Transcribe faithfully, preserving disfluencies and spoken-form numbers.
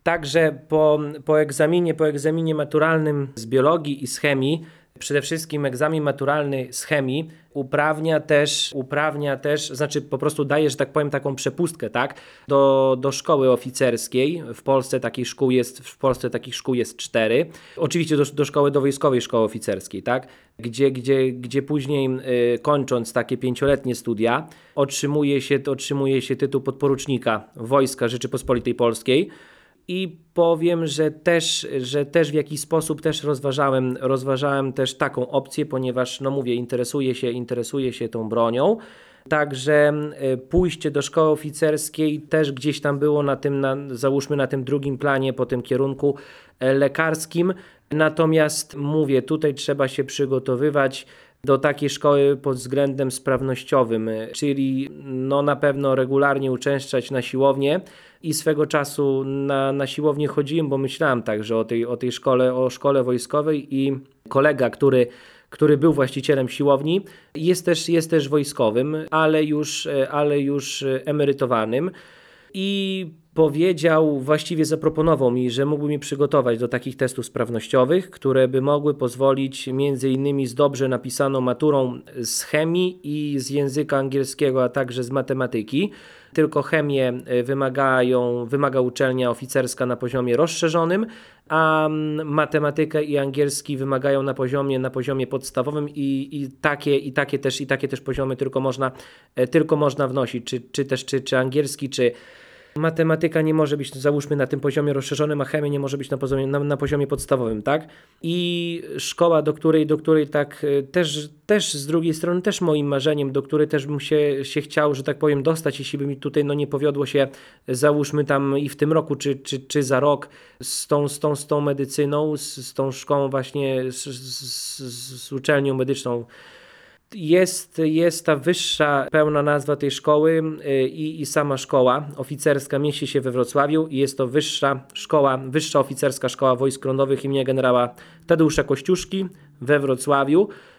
Także po, po egzaminie, po egzaminie maturalnym z biologii i z chemii, przede wszystkim egzamin maturalny z chemii uprawnia też, uprawnia też, znaczy po prostu daje, że tak powiem, taką przepustkę, tak, do, do szkoły oficerskiej. W Polsce takich szkół jest, w Polsce takich szkół jest cztery. Oczywiście do, do szkoły, do wojskowej szkoły oficerskiej, tak, gdzie, gdzie, gdzie później y, kończąc takie pięcioletnie studia otrzymuje się, otrzymuje się tytuł podporucznika Wojska Rzeczypospolitej Polskiej. I powiem, że też, że też w jakiś sposób też rozważałem, rozważałem też taką opcję, ponieważ, no mówię, interesuję się, interesuję się tą bronią. Także pójście do szkoły oficerskiej też gdzieś tam było na tym, na, załóżmy na tym drugim planie po tym kierunku lekarskim. Natomiast mówię, tutaj trzeba się przygotowywać do takiej szkoły pod względem sprawnościowym, czyli no na pewno regularnie uczęszczać na siłownię i swego czasu na, na siłownię chodziłem, bo myślałem także o tej, o tej szkole, o szkole wojskowej i kolega, który, który był właścicielem siłowni, jest też, jest też wojskowym, ale już, ale już emerytowanym i powiedział, właściwie zaproponował mi, że mógłby mi przygotować do takich testów sprawnościowych, które by mogły pozwolić między innymi z dobrze napisaną maturą z chemii i z języka angielskiego, a także z matematyki. Tylko chemię wymagają, wymaga uczelnia oficerska na poziomie rozszerzonym, a matematykę i angielski wymagają na poziomie, na poziomie podstawowym i, i, takie, i, takie też, i takie też poziomy tylko można, tylko można wnosić, czy, czy też czy, czy angielski, czy matematyka nie może być, załóżmy, na tym poziomie rozszerzonym, a chemia nie może być na poziomie, na, na poziomie podstawowym, tak? I szkoła, do której, do której tak też, też z drugiej strony też moim marzeniem, do której też bym się, się chciał, że tak powiem, dostać, jeśli by mi tutaj no nie powiodło się, załóżmy tam i w tym roku, czy, czy, czy za rok z tą, z tą, z tą medycyną, z, z tą szkołą właśnie, z, z, z uczelnią medyczną. Jest, jest ta wyższa, pełna nazwa tej szkoły i, i sama szkoła oficerska mieści się we Wrocławiu i jest to wyższa szkoła, wyższa oficerska szkoła wojsk lądowych imienia generała Tadeusza Kościuszki we Wrocławiu.